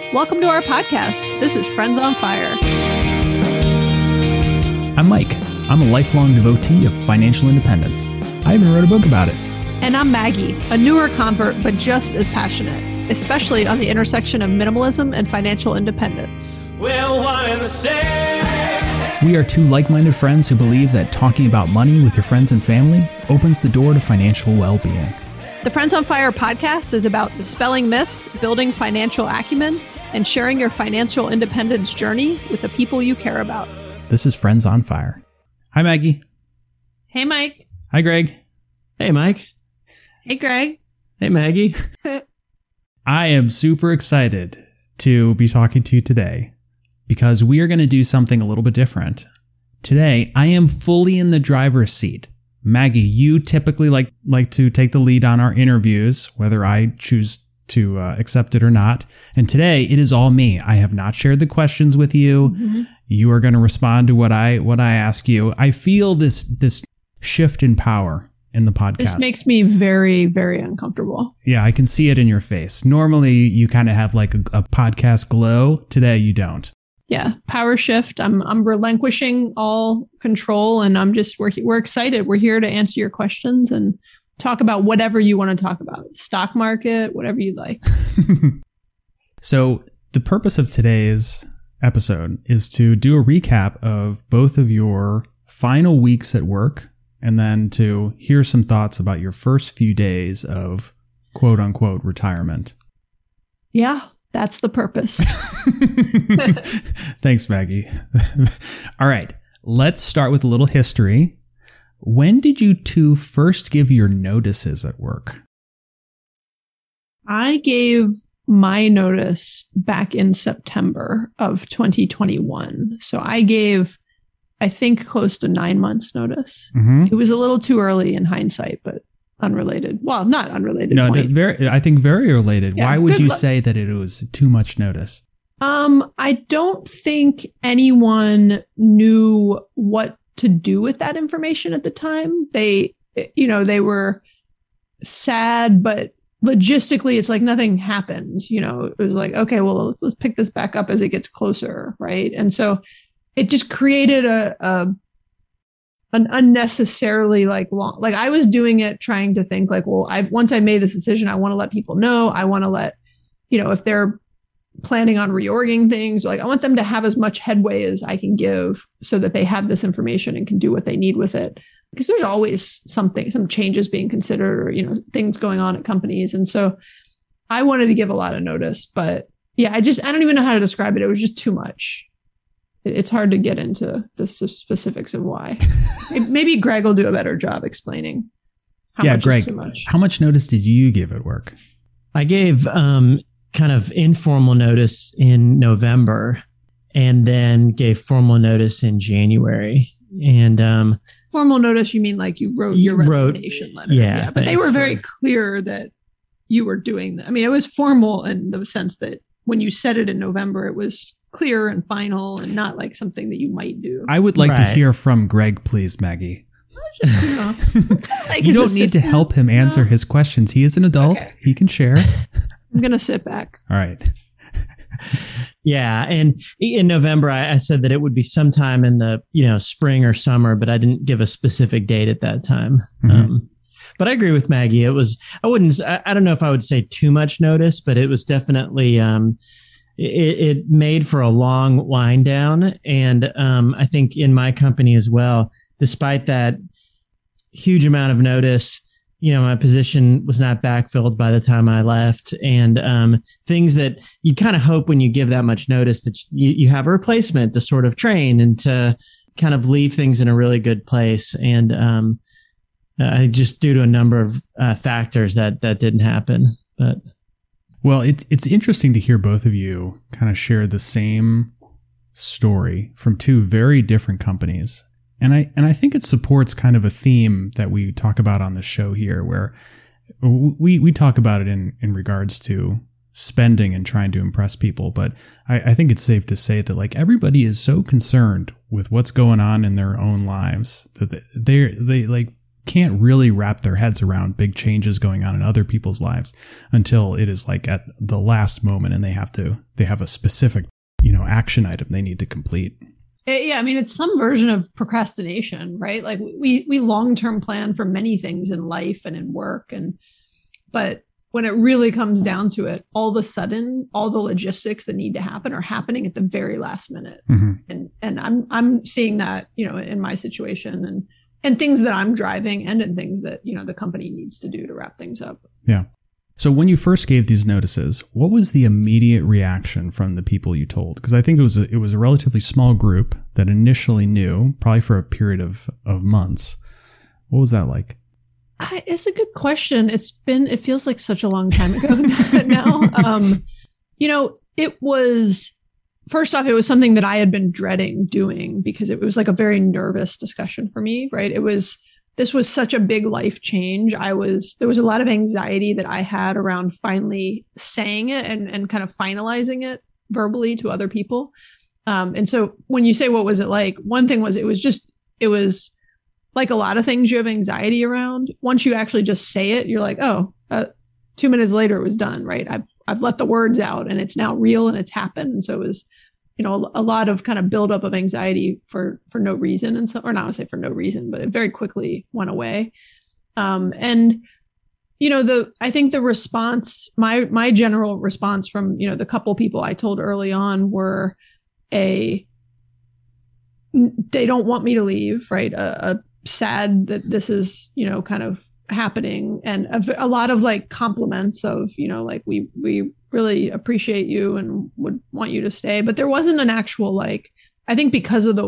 Welcome to our podcast. This is Friends on Fire. I'm Mike. I'm a lifelong devotee of financial independence. I even wrote a book about it. And I'm Maggie, a newer convert, but just as passionate, especially on the intersection of minimalism and financial independence. We're one and the same. We are two like-minded friends who believe that talking about money with your friends and family opens the door to financial well-being. The Friends on Fire podcast is about dispelling myths, building financial acumen, and sharing your financial independence journey with the people you care about. This is Friends on Fire. Hi, Maggie. Hey, Mike. Hi, Greg. Hey, Mike. Hey, Greg. Hey, Maggie. I am super excited to be talking to you today because we are going to do something a little bit different. Today, I am fully in the driver's seat. Maggie, you typically like to take the lead on our interviews, whether I choose to accept it or not. And today, it is all me. I have not shared the questions with you. Mm-hmm. You are going to respond to what I ask you. I feel this shift in power in the podcast. This makes me very, very uncomfortable. Yeah, I can see it in your face. Normally, you kind of have like a podcast glow. Today, you don't. Yeah, power shift. I'm relinquishing all control, and we're excited. We're here to answer your questions and talk about whatever you want to talk about. Stock market, whatever you'd like. So the purpose of today's episode is to do a recap of both of your final weeks at work, and then to hear some thoughts about your first few days of quote unquote retirement. Yeah. That's the purpose. Thanks, Maggie. All right, let's start with a little history. When did you two first give your notices at work? I gave my notice back in September of 2021. So I gave, I think, close to 9 months notice. Mm-hmm. It was a little too early in hindsight, but unrelated. Well, not unrelated. No, I think very related. Yeah, why would you say that it was too much notice? I don't think anyone knew what to do with that information at the time. They were sad, but logistically, it's like nothing happened. You know, it was like, okay, well, let's pick this back up as it gets closer, right? And so it just created an unnecessarily long, I was doing it trying to think once I made this decision, I want to let people know. I want to let, if they're planning on reorging things, I want them to have as much headway as I can give so that they have this information and can do what they need with it. Because there's always some changes being considered or, things going on at companies. And so I wanted to give a lot of notice, but yeah, I don't even know how to describe it. It was just too much. It's hard to get into the specifics of why. Maybe Greg will do a better job explaining how much Greg, is too much. How much notice did you give at work? I gave kind of informal notice in November and then gave formal notice in January. And formal notice, you mean like you wrote your resignation letter? Yeah. But they were very clear that you were doing that. I mean, it was formal in the sense that when you said it in November, it was clear and final and not like something that you might do. I would like to hear from Greg, please, Maggie. You don't need to help him answer his questions. He is an adult. Okay. He can share. I'm going to sit back. All right. Yeah. And in November, I said that it would be sometime in the, spring or summer, but I didn't give a specific date at that time. Mm-hmm. But I agree with Maggie. I don't know if I would say too much notice, but it was definitely, it made for a long wind down. And I think in my company as well, despite that huge amount of notice, my position was not backfilled by the time I left. And things that you kind of hope when you give that much notice that you have a replacement to sort of train and to kind of leave things in a really good place. And just due to a number of factors that didn't happen. But well, it's interesting to hear both of you kind of share the same story from two very different companies. And I think it supports kind of a theme that we talk about on the show here, where we talk about it in regards to spending and trying to impress people. But I think it's safe to say that everybody is so concerned with what's going on in their own lives that they can't really wrap their heads around big changes going on in other people's lives until it is like at the last moment and they have a specific, action item they need to complete. Yeah, I mean, it's some version of procrastination, right? Like we long-term plan for many things in life and in work, but when it really comes down to it, all of a sudden, all the logistics that need to happen are happening at the very last minute. Mm-hmm. And I'm seeing that, in my situation and things that I'm driving and in things that, the company needs to do to wrap things up. Yeah. So when you first gave these notices, what was the immediate reaction from the people you told? Because I think it was a relatively small group that initially knew, probably for a period of months. What was that like? It's a good question. It feels like such a long time ago now. It was, first off, it was something that I had been dreading doing because it was like a very nervous discussion for me, right? This was such a big life change. There was a lot of anxiety that I had around finally saying it and kind of finalizing it verbally to other people. And so when you say, what was it like? One thing was, it was like a lot of things you have anxiety around. Once you actually just say it, you're like, 2 minutes later it was done, right? I've let the words out and it's now real and it's happened. And so it was, a lot of kind of buildup of anxiety for no reason. And so, or not to say for no reason, but it very quickly went away. I think the response, my general response from, the couple people I told early on were they don't want me to leave, right? Sad that this is, kind of happening, and a lot of like compliments of, like we really appreciate you and would want you to stay. But there wasn't an actual, like, I think because of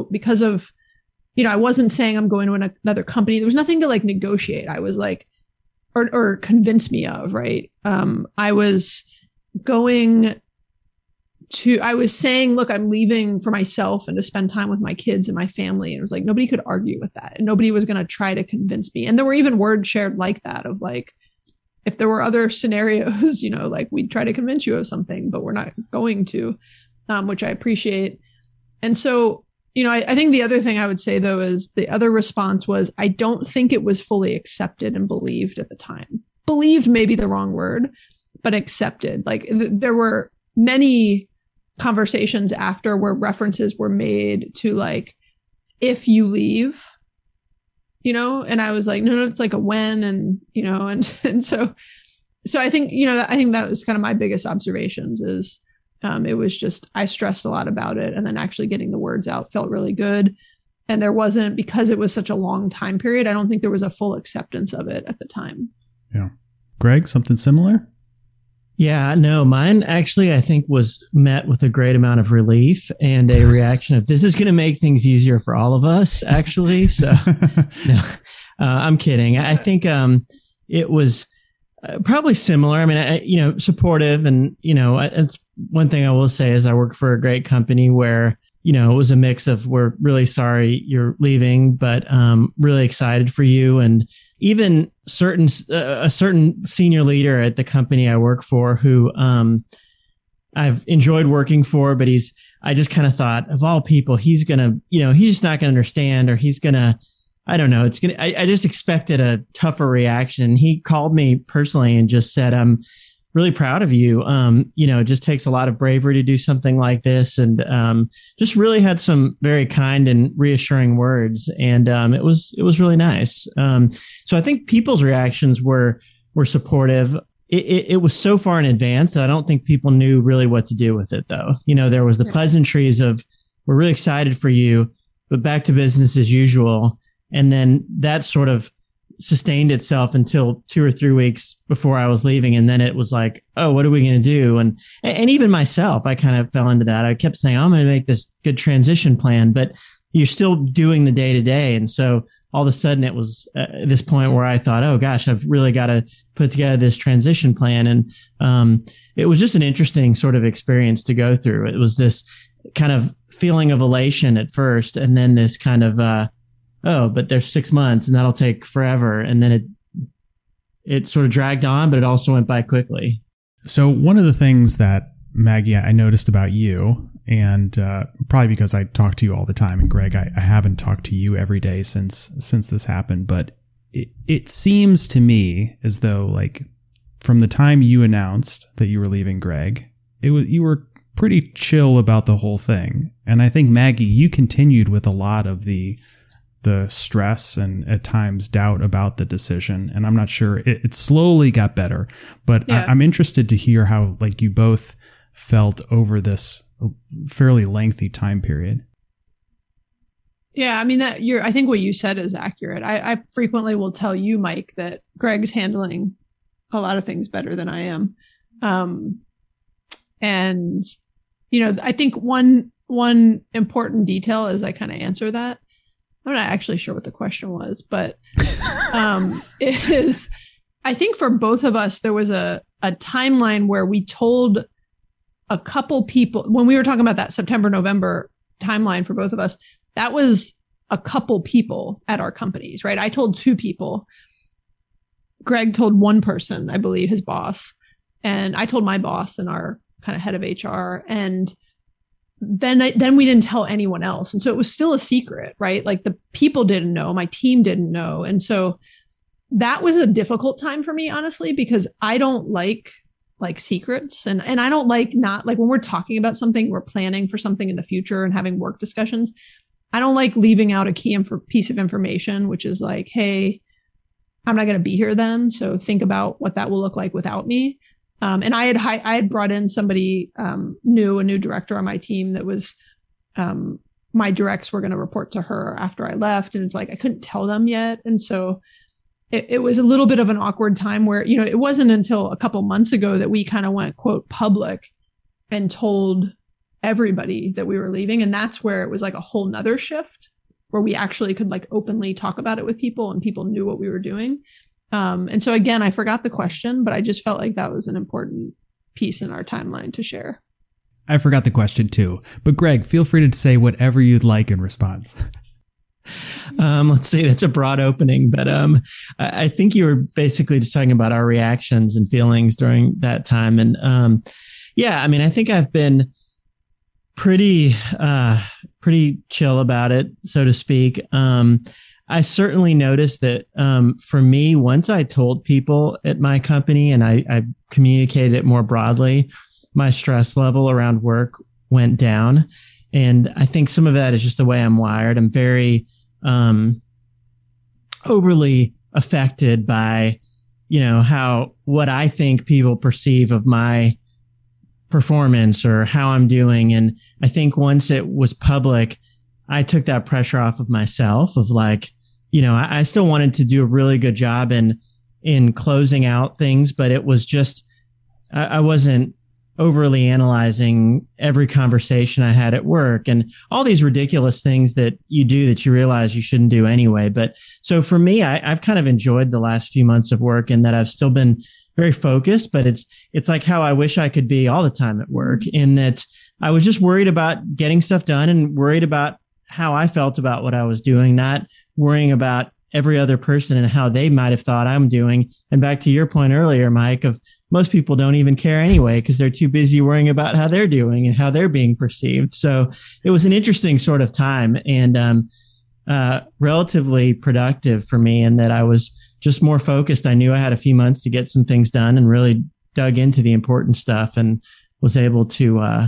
I wasn't saying I'm going to another company. There was nothing to like negotiate. I was like, or convince me of, right? I was saying, look, I'm leaving for myself and to spend time with my kids and my family. And it was like, nobody could argue with that. And nobody was going to try to convince me. And there were even words shared like that of like, if there were other scenarios, like we'd try to convince you of something, but we're not going to, which I appreciate. And so, I think the other thing I would say though, is the other response was, I don't think it was fully accepted and believed at the time. Believed may be the wrong word, but accepted. Like there were many conversations after where references were made to like, if you leave, and I was like, no, it's like a when, and, and so I think, I think that was kind of my biggest observations is, it was just, I stressed a lot about it, and then actually getting the words out felt really good. And there wasn't, because it was such a long time period, I don't think there was a full acceptance of it at the time. Yeah. Greg, something similar? Yeah, no, mine actually, I think, was met with a great amount of relief and a reaction of, this is going to make things easier for all of us, actually. So no, I'm kidding. I think it was probably similar. I mean, supportive. And, it's one thing I will say is I work for a great company where, it was a mix of, we're really sorry you're leaving, but really excited for you. And even a certain senior leader at the company I work for who I've enjoyed working for, but I just kind of thought, of all people, he's going to, he's just not going to understand, or he's going to, I don't know. I just expected a tougher reaction. He called me personally and just said, I'm really proud of you. It just takes a lot of bravery to do something like this. And just really had some very kind and reassuring words. And it was really nice. So I think people's reactions were supportive. It was so far in advance that I don't think people knew really what to do with it, though. There was the pleasantries of, we're really excited for you, but back to business as usual. And then that sort of sustained itself until 2 or 3 weeks before I was leaving. And then it was like, oh, what are we going to do? And even myself, I kind of fell into that. I kept saying, I'm going to make this good transition plan, but you're still doing the day to day. And so all of a sudden it was at this point where I thought, oh gosh, I've really got to put together this transition plan. And it was just an interesting sort of experience to go through. It was this kind of feeling of elation at first, and then this kind of, oh, but there's 6 months and that'll take forever. And then it sort of dragged on, but it also went by quickly. So one of the things that, Maggie, I noticed about you, and probably because I talk to you all the time, and Greg, I haven't talked to you every day since this happened, but it seems to me as though, like, from the time you announced that you were leaving, Greg, you were pretty chill about the whole thing. And I think, Maggie, you continued with a lot of the stress and at times doubt about the decision. And I'm not sure it slowly got better, but yeah. I'm interested to hear how, like, you both felt over this fairly lengthy time period. Yeah, I mean, I think what you said is accurate. I frequently will tell you, Mike, that Greg's handling a lot of things better than I am. And, I think one important detail as I kind of answer that, I'm not actually sure what the question was, but is I think for both of us, there was a timeline where we told a couple people, when we were talking about that September, November timeline for both of us, that was a couple people at our companies, right? I told 2 people. Greg told one person, I believe, his boss. And I told my boss and our kind of head of HR. And then we didn't tell anyone else. And so it was still a secret, right? Like, the people didn't know, my team didn't know. And so that was a difficult time for me, honestly, because I don't like secrets. And I don't not when we're talking about something, we're planning for something in the future and having work discussions. I don't like leaving out a key piece of information, which is like, hey, I'm not going to be here then. So think about what that will look like without me. And I had brought in somebody new, a new director on my team that was my directs were going to report to her after I left. And it's like, I couldn't tell them yet. And so it was a little bit of an awkward time where, it wasn't until a couple months ago that we kind of went, quote, public and told everybody that we were leaving. And that's where it was like a whole nother shift where we actually could like openly talk about it with people and people knew what we were doing. And so again, I forgot the question, but I just felt like that was an important piece in our timeline to share. I forgot the question too, but Greg, feel free to say whatever you'd like in response. Let's see, that's a broad opening, but I think you were basically just talking about our reactions and feelings during that time. And yeah, I mean, I think I've been pretty chill about it, so to speak. I certainly noticed that for me, once I told people at my company and I communicated it more broadly, my stress level around work went down. And I think some of that is just the way I'm wired. I'm very overly affected by, what I think people perceive of my performance or how I'm doing. And I think once it was public, I took that pressure off of myself of like, I still wanted to do a really good job in closing out things, but it was just, I wasn't overly analyzing every conversation I had at work and all these ridiculous things that you do that you realize you shouldn't do anyway. But so for me, I've kind of enjoyed the last few months of work and that I've still been very focused, but it's like how I wish I could be all the time at work, in that I was just worried about getting stuff done and worried about how I felt about what I was doing, not worrying about every other person and how they might have thought I'm doing. And back to your point earlier, Mike, of most people don't even care anyway, because they're too busy worrying about how they're doing and how they're being perceived. So it was an interesting sort of time and relatively productive for me in that I was just more focused. I knew I had a few months to get some things done and really dug into the important stuff and was able to,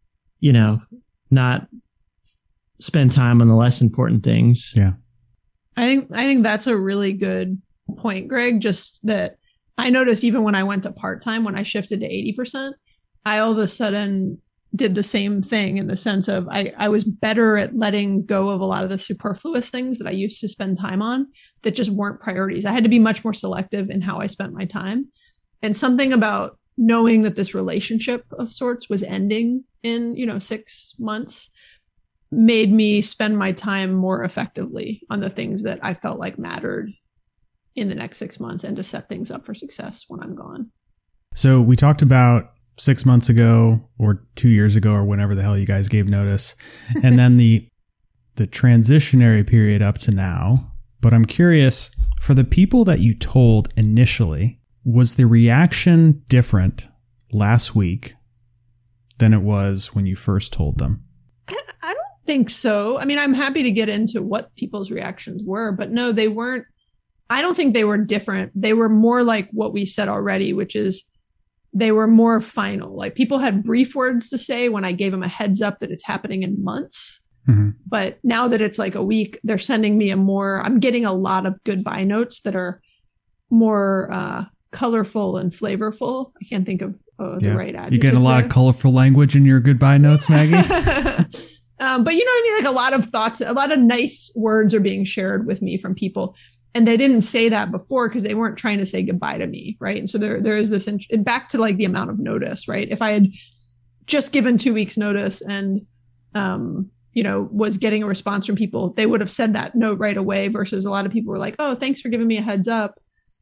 not spend time on the less important things. Yeah. I think that's a really good point, Greg, just that I noticed even when I went to part-time, when I shifted to 80%, I all of a sudden did the same thing in the sense of I was better at letting go of a lot of the superfluous things that I used to spend time on that just weren't priorities. I had to be much more selective in how I spent my time. And something about knowing that this relationship of sorts was ending in, 6 months made me spend my time more effectively on the things that I felt like mattered in the next 6 months and to set things up for success when I'm gone. So we talked about 6 months ago or 2 years ago or whenever the hell you guys gave notice, and then the transitionary period up to now. But I'm curious, for the people that you told initially, was the reaction different last week than it was when you first told them? I don't think so. I mean, I'm happy to get into what people's reactions were, but no, they weren't. I don't think they were different. They were more like what we said already, which is they were more final. Like people had brief words to say when I gave them a heads up that it's happening in months. Mm-hmm. But now that it's like a week, they're sending me I'm getting a lot of goodbye notes that are more colorful and flavorful. I can't think of the right adjective. You get a lot of colorful language in your goodbye notes, Maggie? But you know what I mean? Like a lot of thoughts, a lot of nice words are being shared with me from people. And they didn't say that before because they weren't trying to say goodbye to me. Right. And so there is this back to like the amount of notice, right? If I had just given 2 weeks notice and, was getting a response from people, they would have said that note right away versus a lot of people were like, oh, thanks for giving me a heads up.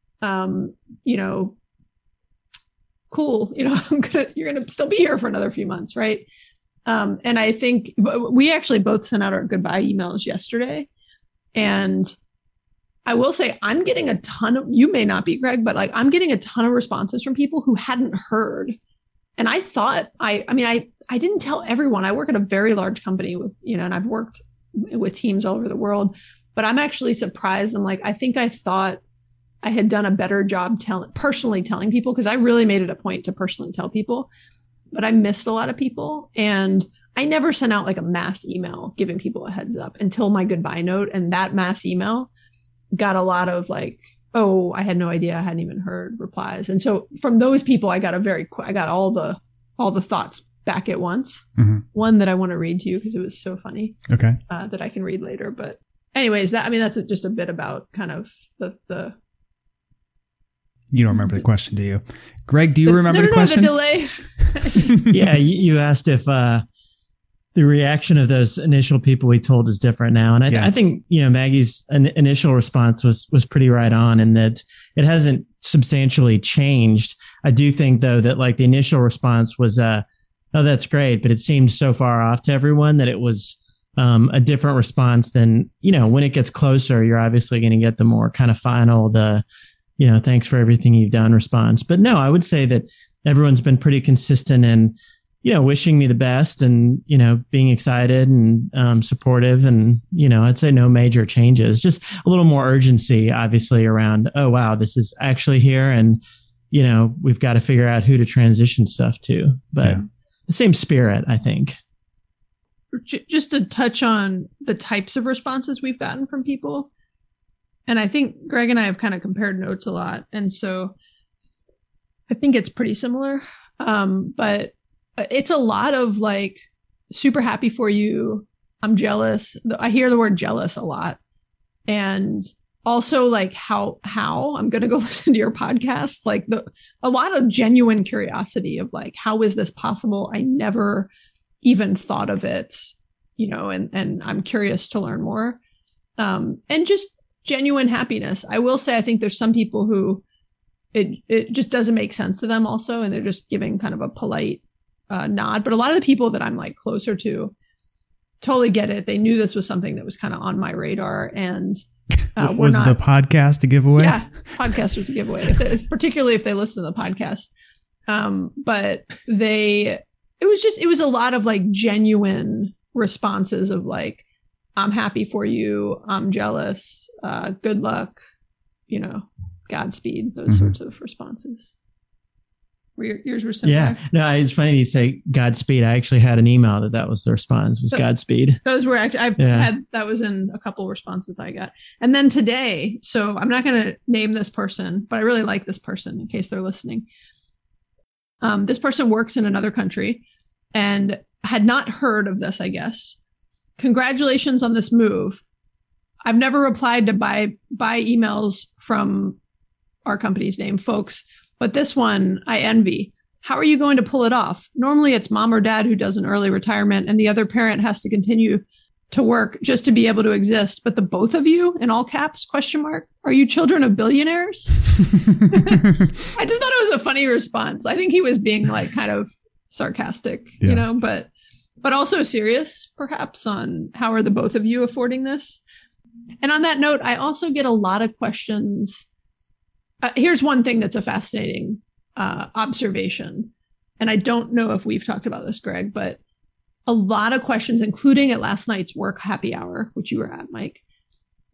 Cool. You're going to still be here for another few months. Right. And I think we actually both sent out our goodbye emails yesterday. And I will say I'm getting a ton of, you may not be, Greg, but like I'm getting a ton of responses from people who hadn't heard. And I thought, I didn't tell everyone. I work at a very large company with, and I've worked with teams all over the world, but I'm actually surprised. I'm like, I think I thought I had done a better job personally telling people, because I really made it a point to personally tell people, but I missed a lot of people. And I never sent out like a mass email giving people a heads up until my goodbye note. And that mass email got a lot of like, oh, I had no idea. I hadn't even heard replies. And so from those people, I got all the thoughts back at once. Mm-hmm. One that I want to read to you because it was so funny. Okay. That I can read later. But anyways, that's just a bit about kind of the You don't remember the question, do you? Greg, do you remember the question? The delay. Yeah, you asked if the reaction of those initial people we told is different now. And I think, Maggie's initial response was pretty right on in that it hasn't substantially changed. I do think, though, that like the initial response was, oh, that's great. But it seemed so far off to everyone that it was a different response than, when it gets closer, you're obviously going to get the more kind of final, thanks for everything you've done response. But no, I would say that everyone's been pretty consistent in, wishing me the best and, being excited and supportive. And, I'd say no major changes, just a little more urgency, obviously, around, oh, wow, this is actually here. And, we've got to figure out who to transition stuff to. But the same spirit, I think. Just to touch on the types of responses we've gotten from people. And I think Greg and I have kind of compared notes a lot. And so I think it's pretty similar. But it's a lot of like, super happy for you. I'm jealous. I hear the word jealous a lot. And also like how I'm going to go listen to your podcast. Like a lot of genuine curiosity of like, how is this possible? I never even thought of it, and I'm curious to learn more. And just genuine happiness. I will say, I think there's some people who it just doesn't make sense to them also. And they're just giving kind of a polite nod. But a lot of the people that I'm like closer to totally get it. They knew this was something that was kind of on my radar. And was the podcast a giveaway? Yeah, podcast was a giveaway, particularly if they listen to the podcast. But it was a lot of like genuine responses of like, I'm happy for you. I'm jealous. Good luck. Godspeed. Those sorts of responses. Yours were similar. Yeah. No, it's funny you say Godspeed. I actually had an email that was the response was Godspeed. Those were actually, that was in a couple responses I got. And then today, so I'm not going to name this person, but I really like this person in case they're listening. This person works in another country and had not heard of this, I guess. Congratulations on this move. I've never replied to buy emails from our company's name, folks. But this one, I envy. How are you going to pull it off? Normally it's mom or dad who does an early retirement and the other parent has to continue to work just to be able to exist. But the both of you, in all caps, ? Are you children of billionaires? I just thought it was a funny response. I think he was being like kind of sarcastic, but also serious perhaps on how are the both of you affording this? And on that note, I also get a lot of questions. Here's one thing that's a fascinating observation. And I don't know if we've talked about this, Greg, but a lot of questions, including at last night's work happy hour, which you were at, Mike,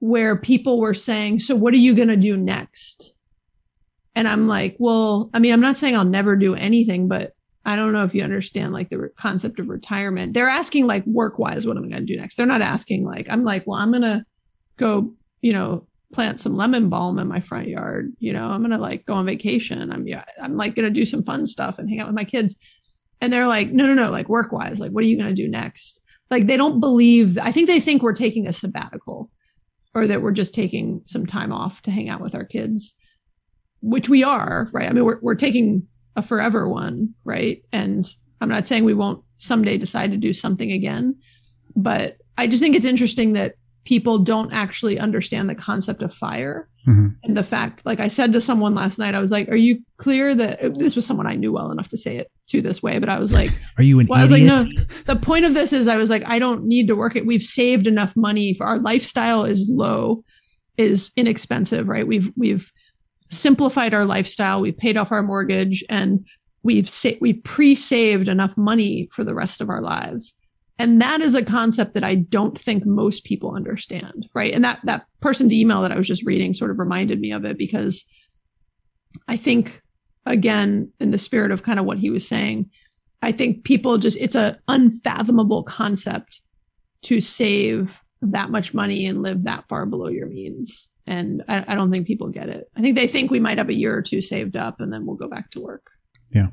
where people were saying, so what are you going to do next? And I'm like, well, I mean, I'm not saying I'll never do anything, but I don't know if you understand like the concept of retirement. They're asking like work wise, what am I going to do next? They're not asking like, I'm like, well, I'm going to go, plant some lemon balm in my front yard. I'm going to like go on vacation. I'm like going to do some fun stuff and hang out with my kids. And they're like, no, like work wise, like, what are you going to do next? Like, they don't believe, I think they think we're taking a sabbatical or that we're just taking some time off to hang out with our kids, which we are, right? I mean, we're taking a forever one, right? And I'm not saying we won't someday decide to do something again, but I just think it's interesting that people don't actually understand the concept of fire. Mm-hmm. And the fact, like I said to someone last night, I was like, are you clear that this was someone I knew well enough to say it to this way, but I was like, are you an idiot? I was like, no, the point of this is I was like, I don't need to work it. We've saved enough money for our lifestyle is low, is inexpensive, right? We've simplified our lifestyle. We paid off our mortgage and we pre-saved enough money for the rest of our lives. And that is a concept that I don't think most people understand, right? And that person's email that I was just reading sort of reminded me of it, because I think, again, in the spirit of kind of what he was saying, I think people it's an unfathomable concept to save that much money and live that far below your means. And I don't think people get it. I think they think we might have a year or two saved up and then we'll go back to work. Yeah.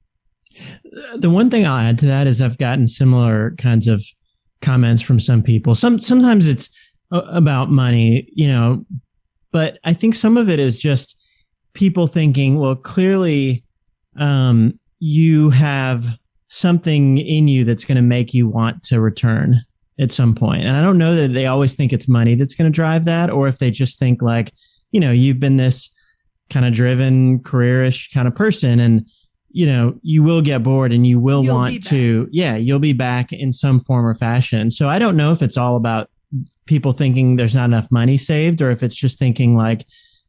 The one thing I'll add to that is I've gotten similar kinds of comments from some people. Sometimes it's about money, but I think some of it is just people thinking, well, clearly you have something in you that's going to make you want to return at some point. And I don't know that they always think it's money that's going to drive that, or if they just think like, you've been this kind of driven, careerish kind of person, and you will get bored and you will want to, you'll be back in some form or fashion. So I don't know if it's all about people thinking there's not enough money saved, or if it's just thinking like,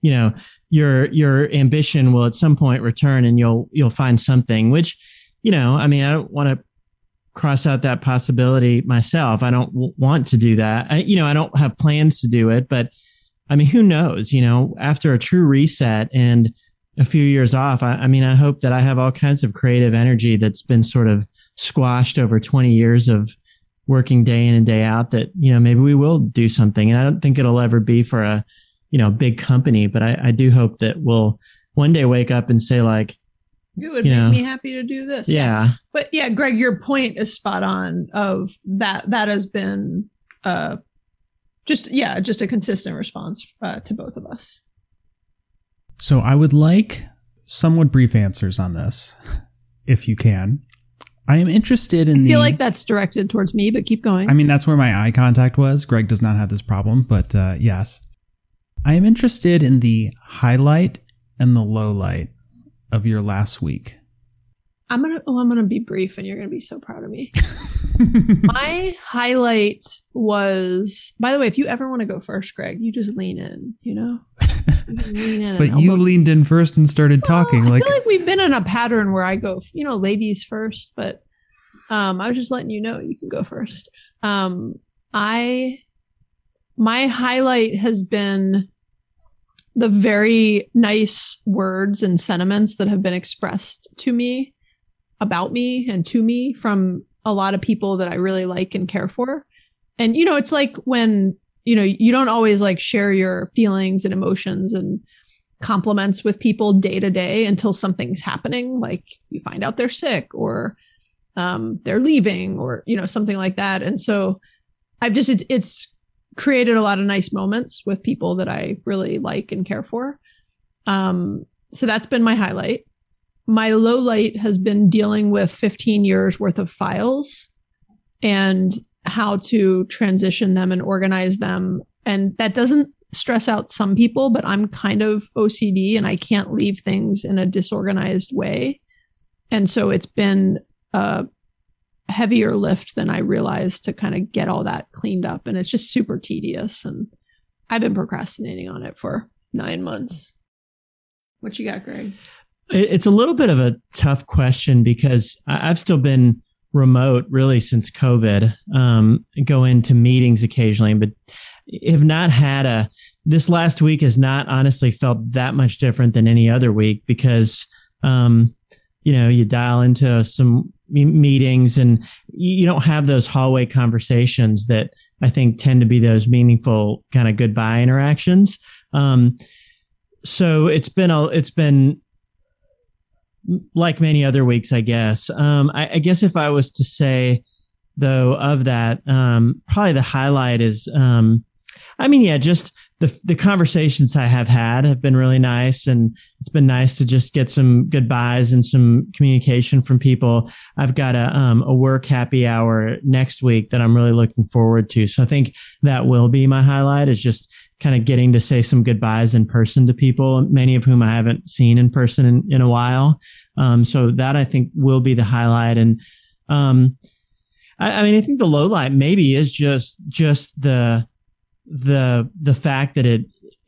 your ambition will at some point return and you'll find something, which, I mean, I don't want to cross out that possibility myself. I don't want to do that. I don't have plans to do it, but I mean, who knows, after a true reset and a few years off, I mean, I hope that I have all kinds of creative energy that's been sort of squashed over 20 years of working day in and day out, that, maybe we will do something. And I don't think it'll ever be for a, big company, but I do hope that we'll one day wake up and say like, it would make me happy to do this. Yeah. But yeah, Greg, your point is spot on of that has been just a consistent response to both of us. So I would like somewhat brief answers on this, if you can. I am interested in I feel like that's directed towards me, but keep going. I mean, that's where my eye contact was. Greg does not have this problem, but yes. I am interested in the highlight and the low light of your last week. I'm gonna be brief, and you're gonna be so proud of me. My highlight was, by the way, if you ever want to go first, Greg, you just lean in, lean in. But you leaned in first and started talking. I feel like we've been in a pattern where I go, ladies first, but I was just letting you know you can go first. My highlight has been the very nice words and sentiments that have been expressed to me, about me and to me, from a lot of people that I really like and care for. And, it's like when, you don't always like share your feelings and emotions and compliments with people day to day until something's happening. Like you find out they're sick or they're leaving or, something like that. And so it's created a lot of nice moments with people that I really like and care for. So that's been my highlight. My low light has been dealing with 15 years worth of files and how to transition them and organize them. And that doesn't stress out some people, but I'm kind of OCD and I can't leave things in a disorganized way. And so it's been a heavier lift than I realized to kind of get all that cleaned up. And it's just super tedious. And I've been procrastinating on it for 9 months. What you got, Greg? It's a little bit of a tough question because I've still been remote really since COVID, go into meetings occasionally, but have not had this last week has not honestly felt that much different than any other week because, you dial into some meetings and you don't have those hallway conversations that I think tend to be those meaningful kind of goodbye interactions. So it's been like many other weeks, I guess. I guess if I was to say though of that, probably the highlight is, just the conversations I have had have been really nice, and it's been nice to just get some goodbyes and some communication from people. I've got a work happy hour next week that I'm really looking forward to. So I think that will be my highlight, is just kind of getting to say some goodbyes in person to people, many of whom I haven't seen in person in a while. So that I think will be the highlight. And I think the low light maybe is just the fact that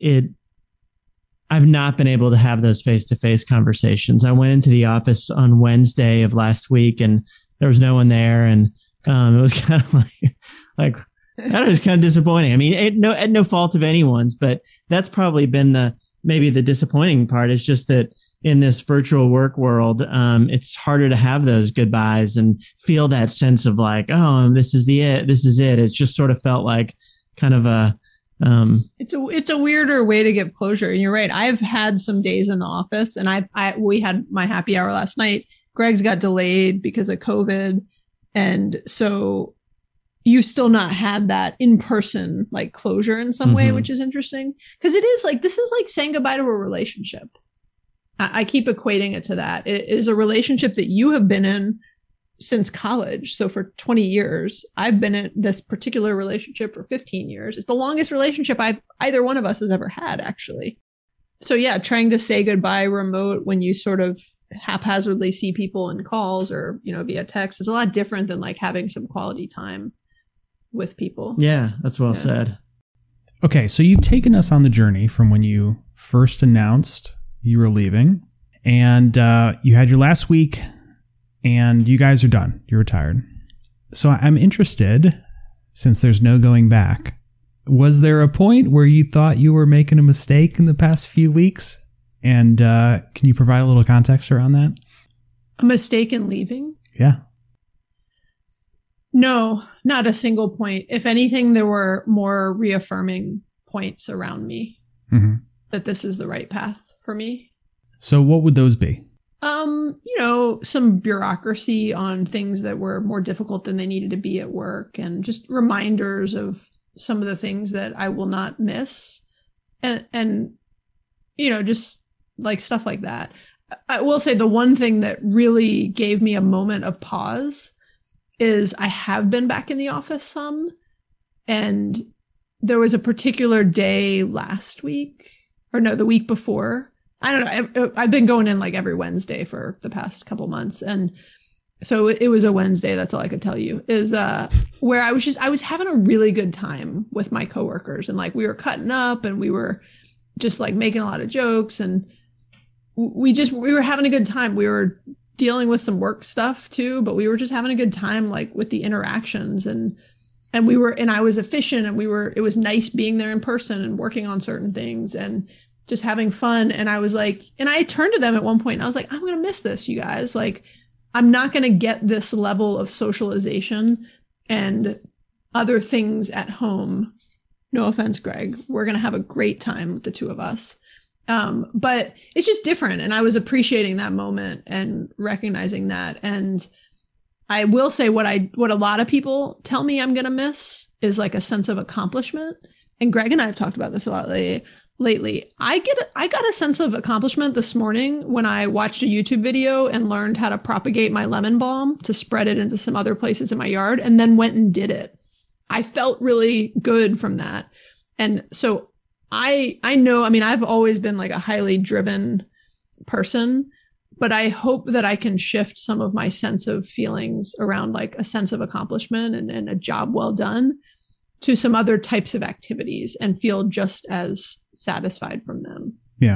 I've not been able to have those face-to-face conversations. I went into the office on Wednesday of last week and there was no one there. And it was kind of like, I don't know, it's kind of disappointing. I mean, at no fault of anyone's, but that's probably been maybe the disappointing part, is just that in this virtual work world, it's harder to have those goodbyes and feel that sense of like, oh, this is it. It's just sort of felt like kind of it's a weirder way to give closure. And you're right. I've had some days in the office, and we had my happy hour last night. Greg's got delayed because of COVID. And so you've still not had that in-person like closure in some way, which is interesting. Because it is like, this is like saying goodbye to a relationship. I keep equating it to that. It is a relationship that you have been in since college. So for 20 years, I've been in this particular relationship for 15 years. It's the longest relationship either one of us has ever had, actually. So yeah, trying to say goodbye remote when you sort of haphazardly see people in calls or, via text is a lot different than like having some quality time with people. Yeah, that's well said. Okay, so you've taken us on the journey from when you first announced you were leaving, and you had your last week, and you guys are done. You're retired. So I'm interested, since there's no going back, was there a point where you thought you were making a mistake in the past few weeks? And can you provide a little context around that? A mistake in leaving? Yeah. No, not a single point. If anything, there were more reaffirming points around me that this is the right path for me. So what would those be? Some bureaucracy on things that were more difficult than they needed to be at work, and just reminders of some of the things that I will not miss. And just like stuff like that. I will say the one thing that really gave me a moment of pause is I have been back in the office some, and there was a particular day last week, or no, the week before. I don't know. I've been going in like every Wednesday for the past couple months. And so it was a Wednesday. That's all I could tell you, is where I was having a really good time with my coworkers, and like we were cutting up and we were just like making a lot of jokes, and we were having a good time. We were dealing with some work stuff too, but we were just having a good time, like with the interactions, and I was efficient, and it was nice being there in person and working on certain things and just having fun. And I was like, and I turned to them at one point and I was like, I'm going to miss this, you guys. Like, I'm not going to get this level of socialization and other things at home. No offense, Greg. We're going to have a great time with the two of us. But it's just different. And I was appreciating that moment and recognizing that. And I will say what a lot of people tell me I'm going to miss is like a sense of accomplishment. And Greg and I have talked about this a lot lately. I got a sense of accomplishment this morning when I watched a YouTube video and learned how to propagate my lemon balm to spread it into some other places in my yard, and then went and did it. I felt really good from that. And so I know, I mean, I've always been like a highly driven person, but I hope that I can shift some of my sense of feelings around like a sense of accomplishment and a job well done to some other types of activities and feel just as satisfied from them. Yeah.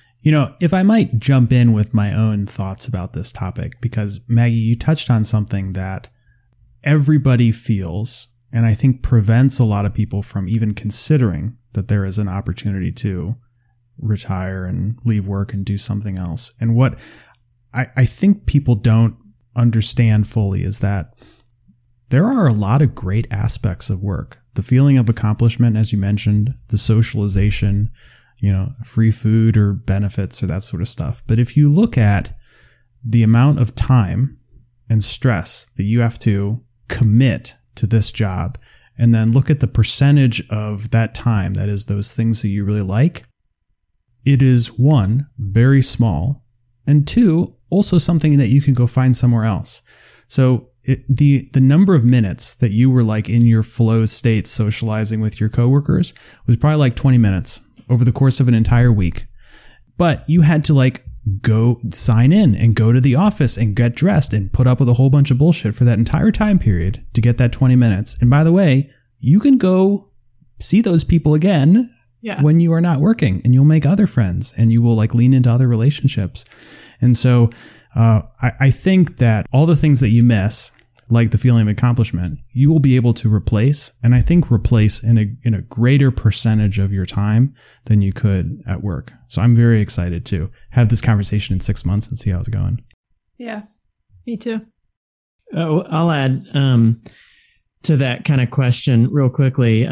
If I might jump in with my own thoughts about this topic, because Maggie, you touched on something that everybody feels, and I think prevents a lot of people from even considering that there is an opportunity to retire and leave work and do something else. And what I think people don't understand fully is that there are a lot of great aspects of work. The feeling of accomplishment, as you mentioned, the socialization, free food or benefits or that sort of stuff. But if you look at the amount of time and stress that you have to commit to this job, and then look at the percentage of that time, that is those things that you really like, it is one, very small, and two, also something that you can go find somewhere else. So the number of minutes that you were like in your flow state socializing with your coworkers was probably like 20 minutes over the course of an entire week. But you had to like go sign in and go to the office and get dressed and put up with a whole bunch of bullshit for that entire time period to get that 20 minutes. And by the way, you can go see those people again when you are not working, and you'll make other friends and you will like lean into other relationships. And so I think that all the things that you miss, like the feeling of accomplishment, you will be able to replace, and I think replace in a greater percentage of your time than you could at work. So I'm very excited to have this conversation in 6 months and see how it's going. Yeah, me too. I'll add to that kind of question real quickly.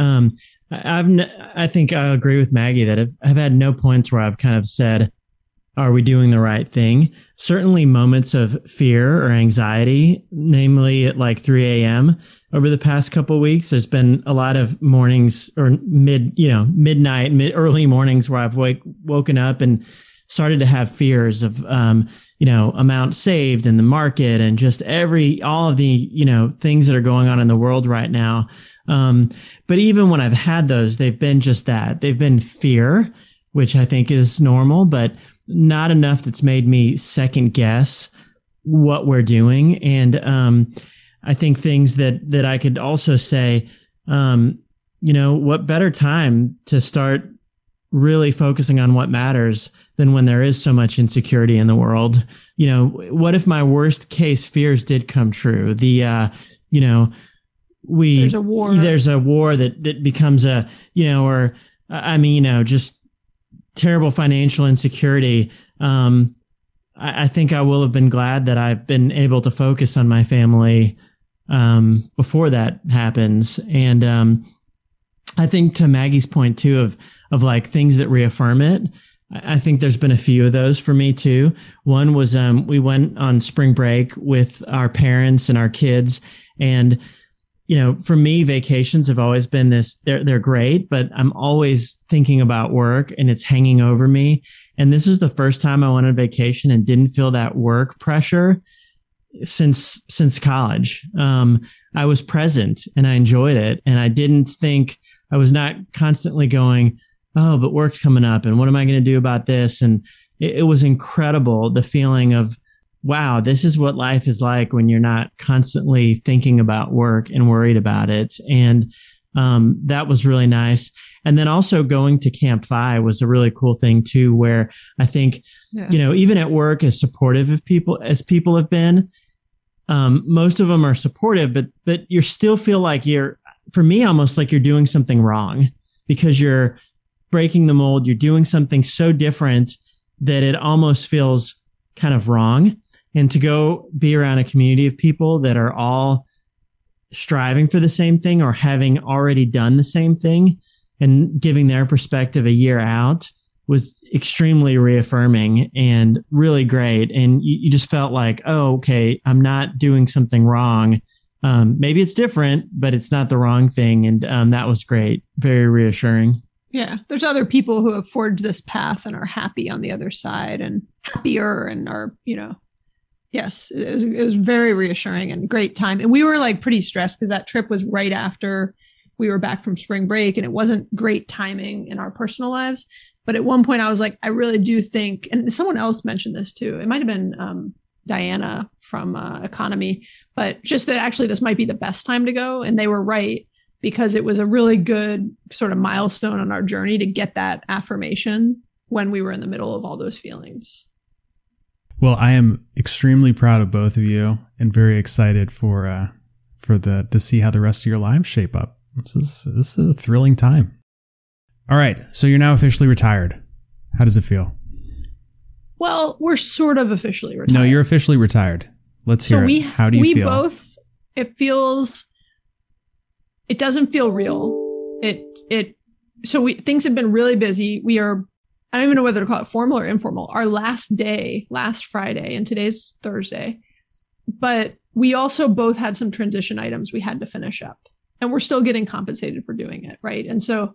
I think I agree with Maggie that I've had no points where I've kind of said, are we doing the right thing? Certainly moments of fear or anxiety, namely at like 3 a.m. over the past couple of weeks. There's been a lot of mornings or midnight, early mornings where I've woken up and started to have fears of, amount saved in the market and just all of the, things that are going on in the world right now. But even when I've had those, they've been just that. They've been fear, which I think is normal, but not enough that's made me second guess what we're doing. And I think things that I could also say, what better time to start really focusing on what matters than when there is so much insecurity in the world. What if my worst case fears did come true? There's a war that becomes just terrible financial insecurity. I think I will have been glad that I've been able to focus on my family before that happens. And I think to Maggie's point too of like things that reaffirm it, I think there's been a few of those for me too. One was we went on spring break with our parents and our kids, and for me, vacations have always been they're great, but I'm always thinking about work and it's hanging over me. And this was the first time I went on vacation and didn't feel that work pressure since college. I was present and I enjoyed it. And I was not constantly going, oh, but work's coming up and what am I going to do about this? And it was incredible. The feeling of, wow, this is what life is like when you're not constantly thinking about work and worried about it. And that was really nice. And then also going to Camp FI was a really cool thing too, where I think, even at work, as supportive of people as people have been, most of them are supportive, but you still feel like for me, almost like you're doing something wrong because you're breaking the mold. You're doing something so different that it almost feels kind of wrong. And to go be around a community of people that are all striving for the same thing or having already done the same thing and giving their perspective a year out was extremely reaffirming and really great. And you just felt like, oh, okay, I'm not doing something wrong. Maybe it's different, but it's not the wrong thing. And that was great. Very reassuring. Yeah. There's other people who have forged this path and are happy on the other side and happier and are, yes, it was very reassuring and great time. And we were like pretty stressed because that trip was right after we were back from spring break and it wasn't great timing in our personal lives. But at one point I was like, I really do think, and someone else mentioned this too. It might've been Diana from Economy, but just that actually this might be the best time to go. And they were right because it was a really good sort of milestone on our journey to get that affirmation when we were in the middle of all those feelings. Well, I am extremely proud of both of you and very excited for to see how the rest of your lives shape up. This is a thrilling time. All right, so you're now officially retired. How does it feel? Well, we're sort of officially retired. No, you're officially retired. Let's hear it. How do you feel? We both, it doesn't feel real. Things have been really busy. I don't even know whether to call it formal or informal. Our last day, last Friday, and today's Thursday. But we also both had some transition items we had to finish up. And we're still getting compensated for doing it, right? And so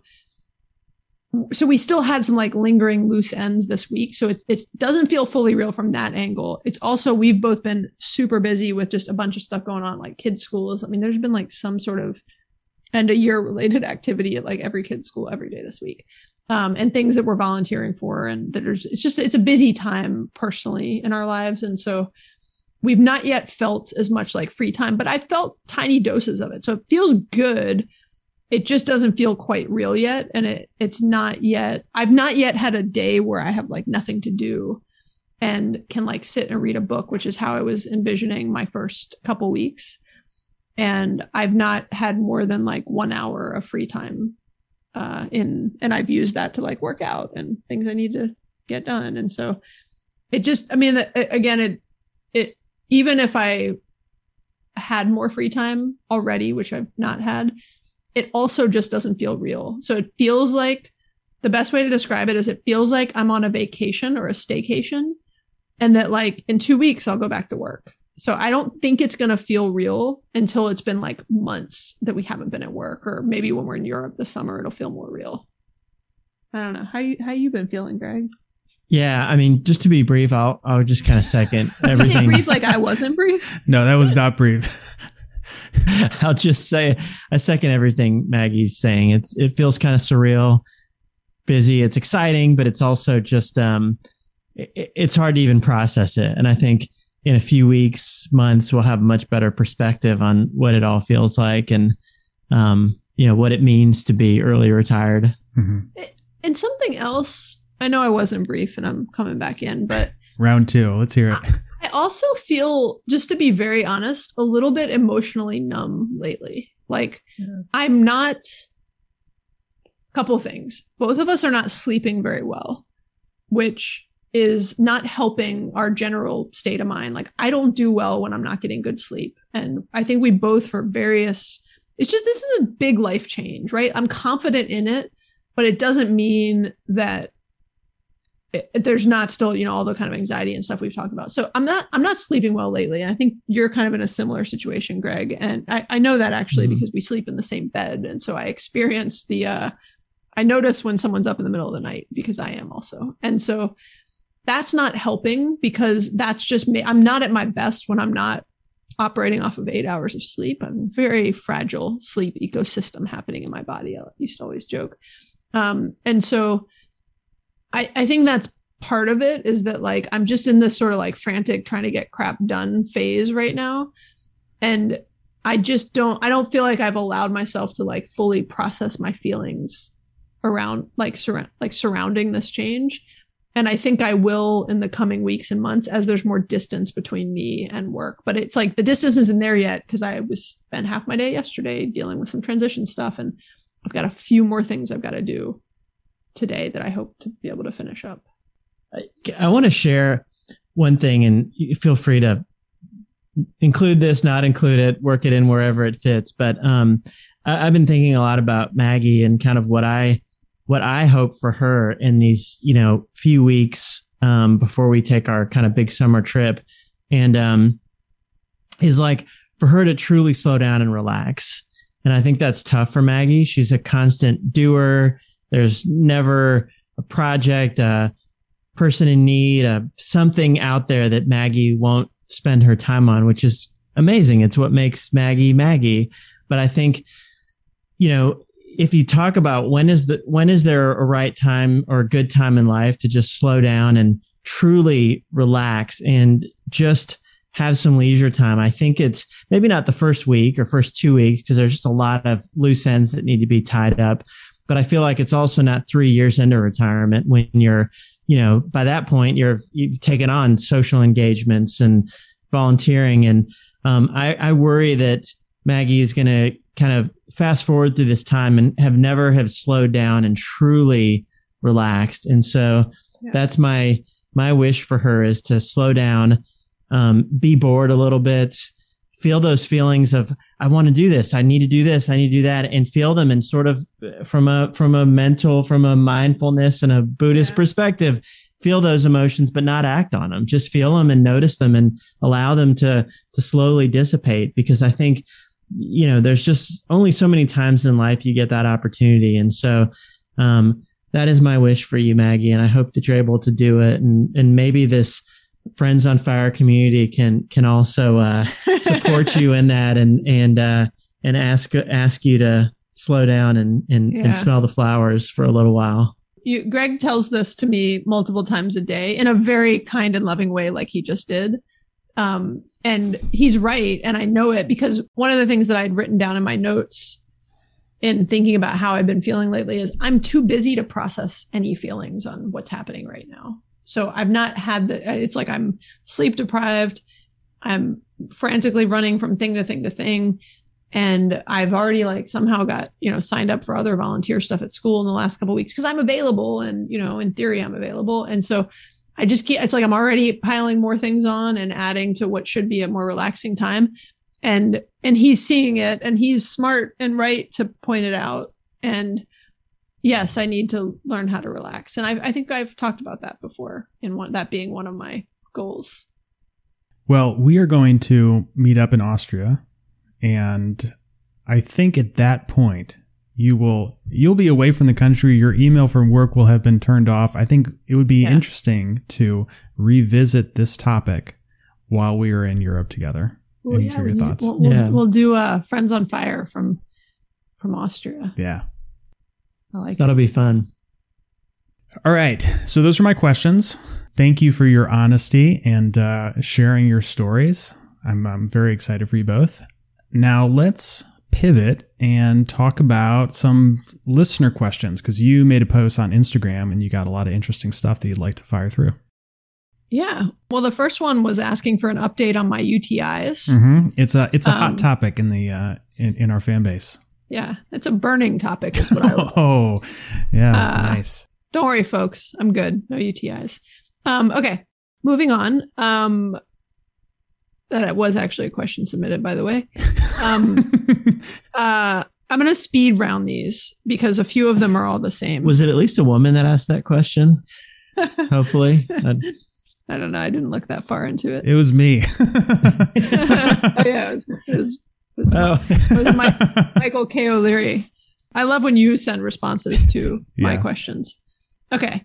we still had some like lingering loose ends this week. So it doesn't feel fully real from that angle. It's also, we've both been super busy with just a bunch of stuff going on, like kids' schools. I mean, there's been like some sort of end of year related activity at like every kid's school every day this week. And things that we're volunteering for. And it's a busy time personally in our lives. And so we've not yet felt as much like free time, but I felt tiny doses of it. So it feels good. It just doesn't feel quite real yet. And it's not yet, I've not yet had a day where I have like nothing to do and can like sit and read a book, which is how I was envisioning my first couple weeks. And I've not had more than like 1 hour of free time and I've used that to like work out and things I need to get done. And so it just, I mean, again, it even if I had more free time already, which I've not had, it also just doesn't feel real. So it feels like, the best way to describe it is it feels like I'm on a vacation or a staycation and that like in 2 weeks I'll go back to work. So I don't think it's going to feel real until it's been like months that we haven't been at work, or maybe when we're in Europe this summer, it'll feel more real. I don't know. How you been feeling, Greg? Yeah, I mean, just to be brief, I'll just kind of second everything. You say brief like I wasn't brief? No, that was not brief. I'll just say I second everything Maggie's saying. It feels kind of surreal, busy. It's exciting, but it's also just it's hard to even process it. And I think in a few weeks, months, we'll have a much better perspective on what it all feels like and what it means to be early retired. Mm-hmm. And something else. I know I wasn't brief and I'm coming back in, but round 2, let's hear it. I also feel, just to be very honest, a little bit emotionally numb lately. Like I'm not, couple things. Both of us are not sleeping very well, which is not helping our general state of mind. Like I don't do well when I'm not getting good sleep. And I think we both this is a big life change, right? I'm confident in it, but it doesn't mean that there's not still, all the kind of anxiety and stuff we've talked about. So I'm not sleeping well lately. And I think you're kind of in a similar situation, Greg. And I know that actually because we sleep in the same bed. And so I experience I notice when someone's up in the middle of the night because I am also. And so that's not helping because that's just me. I'm not at my best when I'm not operating off of 8 hours of sleep. I'm a very fragile sleep ecosystem happening in my body. I used to always joke. And so I think that's part of it, is that like I'm just in this sort of like frantic trying to get crap done phase right now. And I don't feel like I've allowed myself to like fully process my feelings around surrounding this change. And I think I will in the coming weeks and months as there's more distance between me and work. But it's like the distance isn't there yet because I spent half my day yesterday dealing with some transition stuff. And I've got a few more things I've got to do today that I hope to be able to finish up. I want to share one thing, and feel free to include this, not include it, work it in wherever it fits. But I've been thinking a lot about Maggie and kind of what I hope for her in these, few weeks before we take our kind of big summer trip, and is like for her to truly slow down and relax. And I think that's tough for Maggie. She's a constant doer. There's never a project, a person in need, something out there that Maggie won't spend her time on, which is amazing. It's what makes Maggie Maggie. But I think, if you talk about when is there a right time or a good time in life to just slow down and truly relax and just have some leisure time, I think it's maybe not the first week or first 2 weeks because there's just a lot of loose ends that need to be tied up. But I feel like it's also not 3 years into retirement when you're, by that point you've taken on social engagements and volunteering. And I worry that Maggie is going to kind of fast forward through this time and have slowed down and truly relaxed. And so that's my wish for her, is to slow down, be bored a little bit, feel those feelings of, I want to do this, I need to do this, I need to do that, and feel them, and sort of from a mindfulness and a Buddhist perspective, feel those emotions, but not act on them. Just feel them and notice them and allow them to slowly dissipate. Because I think, there's just only so many times in life you get that opportunity. And so, that is my wish for you, Maggie. And I hope that you're able to do it. And maybe this Friends on Fire community can also, support you in that and ask you to slow down and smell the flowers for a little while. Greg tells this to me multiple times a day in a very kind and loving way, like he just did. And he's right. And I know it because one of the things that I'd written down in my notes in thinking about how I've been feeling lately is I'm too busy to process any feelings on what's happening right now. So I've not had it's like I'm sleep deprived. I'm frantically running from thing to thing to thing. And I've already somehow got, signed up for other volunteer stuff at school in the last couple of weeks because I'm available and, in theory I'm available. And so I just it's like I'm already piling more things on and adding to what should be a more relaxing time. And he's seeing it, and he's smart and right to point it out. And yes, I need to learn how to relax. And I think I've talked about that before, that being one of my goals. Well, we are going to meet up in Austria. And I think at that point, you'll be away from the country. Your email from work will have been turned off. I think it would be interesting to revisit this topic while we are in Europe together. Well, and hear your thoughts. We'll do Friends on Fire from Austria. Yeah. I like That'll be fun. All right. So those are my questions. Thank you for your honesty and sharing your stories. I'm very excited for you both. Now let's pivot and talk about some listener questions, because you made a post on Instagram and you got a lot of interesting stuff that you'd like to fire through. Yeah. Well, the first one was asking for an update on my UTIs. Mm-hmm. It's a hot topic in the in our fan base. Yeah, it's a burning topic is what I would. Oh, yeah, nice. Don't worry, folks. I'm good. No UTIs. Okay, moving on. That was actually a question submitted, by the way. I'm going to speed round these because a few of them are all the same. Was it at least a woman that asked that question? Hopefully. I don't know. I didn't look that far into it. It was me. Oh, yeah, it was Michael K. O'Leary. I love when you send responses to my questions. Okay.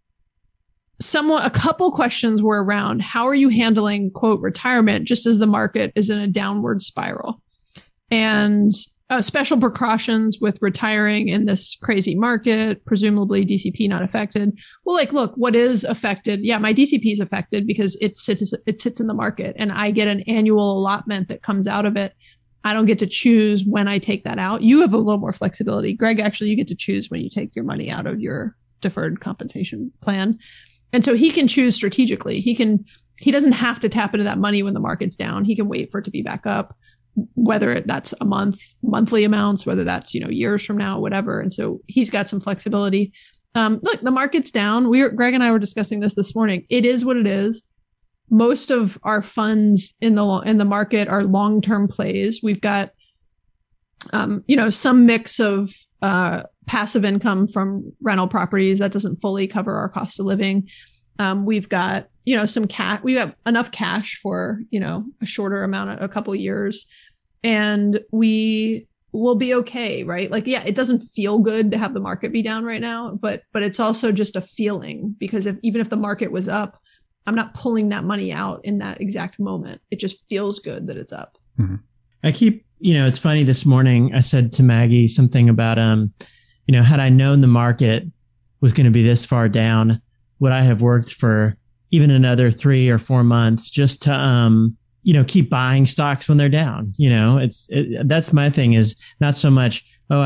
A couple questions were around how are you handling, quote, retirement just as the market is in a downward spiral, and special precautions with retiring in this crazy market, presumably DCP not affected. Well, look, what is affected? Yeah, my DCP is affected because it sits in the market and I get an annual allotment that comes out of it. I don't get to choose when I take that out. You have a little more flexibility. Greg, actually, you get to choose when you take your money out of your deferred compensation plan. And so he can choose strategically. He doesn't have to tap into that money when the market's down. He can wait for it to be back up, whether that's a monthly amounts, whether that's, years from now, whatever. And so he's got some flexibility. Look, the market's down. Greg and I were discussing this morning. It is what it is. Most of our funds in the market are long-term plays. We've got, some mix of, passive income from rental properties that doesn't fully cover our cost of living. We've got, some cash. We have enough cash for, a shorter amount, a couple of years, and we will be okay, right? It doesn't feel good to have the market be down right now, but it's also just a feeling, because even if the market was up, I'm not pulling that money out in that exact moment. It just feels good that it's up. Mm-hmm. I keep, it's funny, this morning I said to Maggie something about, had I known the market was going to be this far down, would I have worked for even another 3 or 4 months just to, keep buying stocks when they're down? That's my thing, is not so much,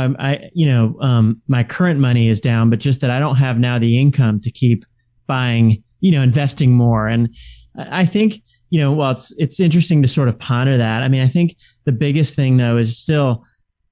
my current money is down, but just that I don't have now the income to keep buying, investing more. And I think well, it's interesting to sort of ponder that. I mean, I think the biggest thing though is still,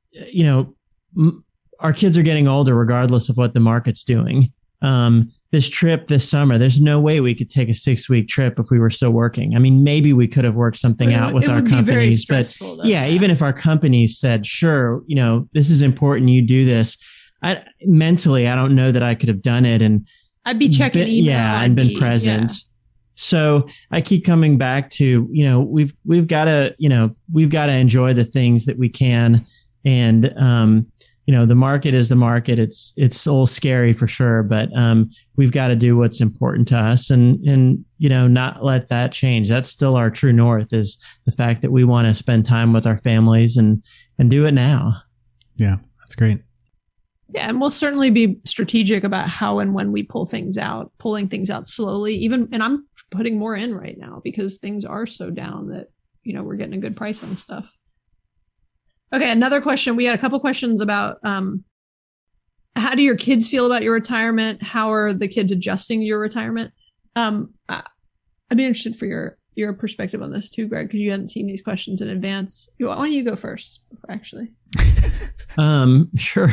our kids are getting older regardless of what the market's doing. This trip this summer, there's no way we could take a 6-week trip if we were still working. I mean, maybe we could have worked something out with our companies, but even if our companies said, sure, this is important, you do this. Mentally, I don't know that I could have done it. And I'd be checking email. Yeah. And been present. Yeah. So I keep coming back to, we've got to enjoy the things that we can. And, the market is the market. It's a little scary for sure, but we've got to do what's important to us and not let that change. That's still our true north, is the fact that we want to spend time with our families and do it now. Yeah, that's great. Yeah, and we'll certainly be strategic about how and when we pulling things out slowly. And I'm putting more in right now because things are so down that, we're getting a good price on stuff. Okay, another question. We had a couple questions about how do your kids feel about your retirement? How are the kids adjusting to your retirement? I'd be interested for your perspective on this too, Greg, because you hadn't seen these questions in advance. Why don't you go first, actually? Sure.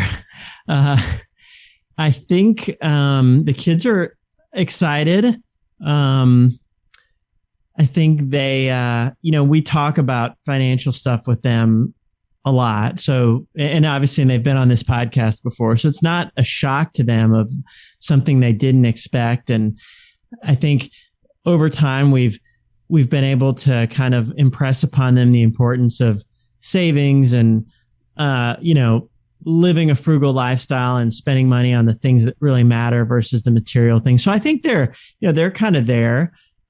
I think the kids are excited. I think they, we talk about financial stuff with them a lot. So, and obviously they've been on this podcast before, so it's not a shock to them of something they didn't expect. And I think over time we've been able to kind of impress upon them the importance of savings and, living a frugal lifestyle and spending money on the things that really matter versus the material things. So I think they're kind of there.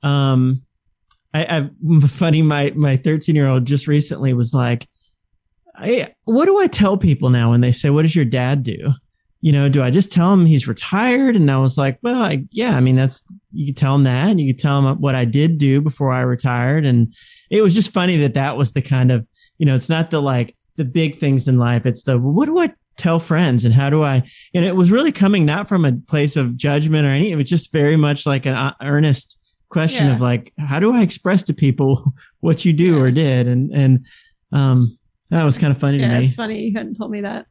I've funny, my 13-year-old just recently was like, what do I tell people now when they say, what does your dad do? Do I just tell him he's retired? And I was like, well, you could tell him that, and you could tell him what I did do before I retired. And it was just funny that was the kind of, it's not the big things in life. It's what do I tell friends and how do I, and it was really coming not from a place of judgment or anything. It was just very much like an earnest question of how do I express to people what you do or did? And that was kind of funny to me. It's funny you hadn't told me that.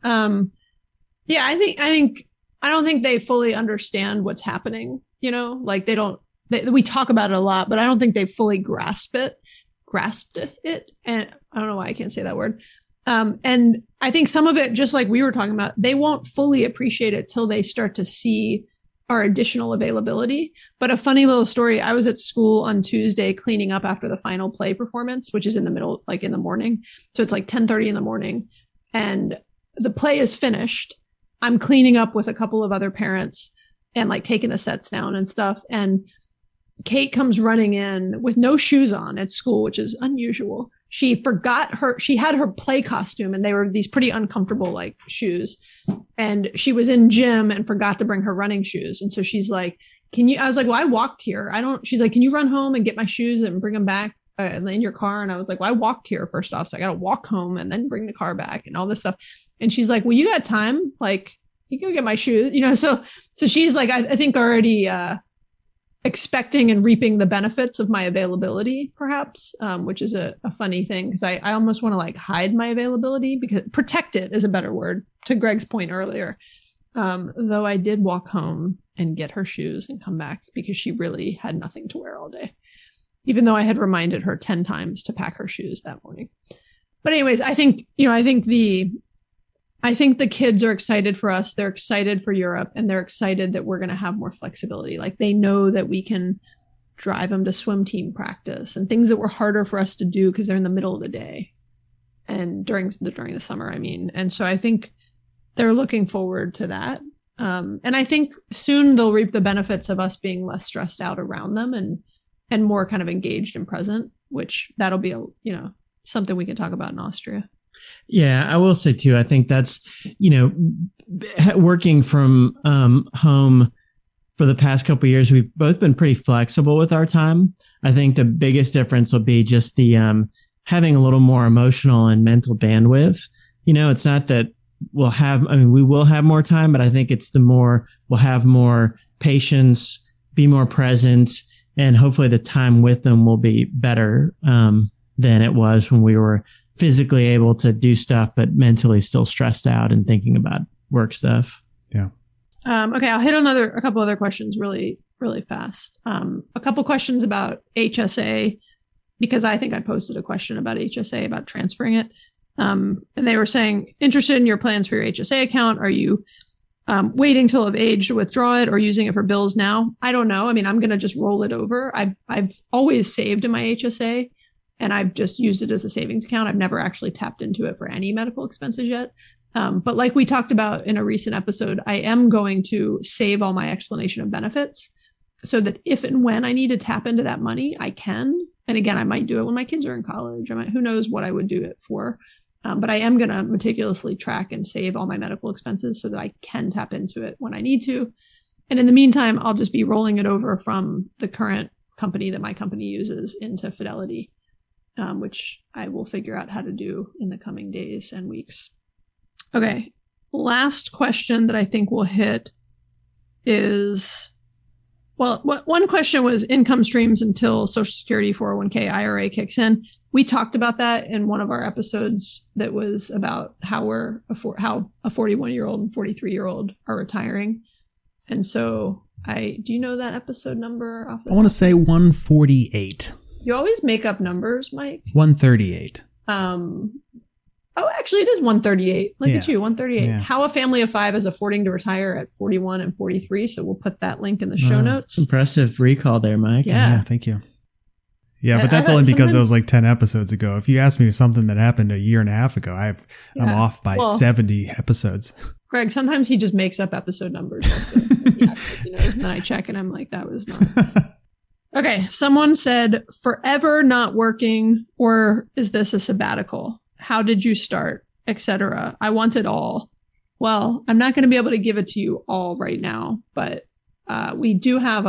I don't think they fully understand what's happening. We talk about it a lot, but I don't think they fully grasped it. And I don't know why I can't say that word. And I think some of it, just like we were talking about, they won't fully appreciate it till they start to see our additional availability. But a funny little story, I was at school on Tuesday cleaning up after the final play performance, which is in the middle, in the morning. So it's 10:30 in the morning and the play is finished. I'm cleaning up with a couple of other parents and taking the sets down and stuff. And Kate comes running in with no shoes on at school, which is unusual. She had her play costume and they were these pretty uncomfortable shoes. And she was in gym and forgot to bring her running shoes. And so she's like, I was like, well, I walked here. She's like, can you run home and get my shoes and bring them back in your car? And I was like, well, I walked here first off. So I got to walk home and then bring the car back and all this stuff. And she's like, well, you got time? You can go get my shoes, so she's I think already, expecting and reaping the benefits of my availability, perhaps, which is a funny thing because I almost want to hide my availability because protect it is a better word, to Greg's point earlier. Though I did walk home and get her shoes and come back because she really had nothing to wear all day, even though I had reminded her 10 times to pack her shoes that morning. But anyways, I think the kids are excited for us. They're excited for Europe and they're excited that we're going to have more flexibility. They know that we can drive them to swim team practice and things that were harder for us to do because they're in the middle of the day and during the summer, And so I think they're looking forward to that. And I think soon they'll reap the benefits of us being less stressed out around them and more kind of engaged and present, which that'll be something we can talk about in Austria. Yeah, I will say too, I think that's, working from home for the past couple of years, we've both been pretty flexible with our time. I think the biggest difference will be just the having a little more emotional and mental bandwidth. It's not that we will have more time, but I think it's we'll have more patience, be more present, and hopefully the time with them will be better than it was when we were physically able to do stuff, but mentally still stressed out and thinking about work stuff. Yeah. Okay, I'll hit a couple other questions really, really fast. A couple questions about HSA, because I think I posted a question about HSA, about transferring it. And they were saying, interested in your plans for your HSA account. Are you waiting till of age to withdraw it or using it for bills now? I don't know. I mean, I'm going to just roll it over. I've always saved in my HSA, and I've just used it as a savings account. I've never actually tapped into it for any medical expenses yet. But like we talked about in a recent episode, I am going to save all my explanation of benefits so that if and when I need to tap into that money, I can. And again, I might do it when my kids are in college. Who knows what I would do it for. But I am going to meticulously track and save all my medical expenses so that I can tap into it when I need to. And in the meantime, I'll just be rolling it over from the current company that my company uses into Fidelity, which I will figure out how to do in the coming days and weeks. Okay. Last question that I think we'll hit is, well, one question was income streams until Social Security, 401k, IRA kicks in. We talked about that in one of our episodes that was about how how a 41-year-old and 43-year-old are retiring. And so do you know that episode number? I want to say 148. You always make up numbers, Mike. 138. Oh, actually, it is 138. Look at you, 138. Yeah. How a family of five is affording to retire at 41 and 43. So we'll put that link in the show notes. Impressive recall there, Mike. Yeah, thank you. Yeah, but that's only because it was like 10 episodes ago. If you asked me something that happened a year and a half ago, I'm off by 70 episodes. Greg, sometimes he just makes up episode numbers. Also. And then I check and I'm like, that was not. Okay, someone said, forever not working, or is this a sabbatical? How did you start, etc.? I want it all. Well, I'm not going to be able to give it to you all right now, but we do have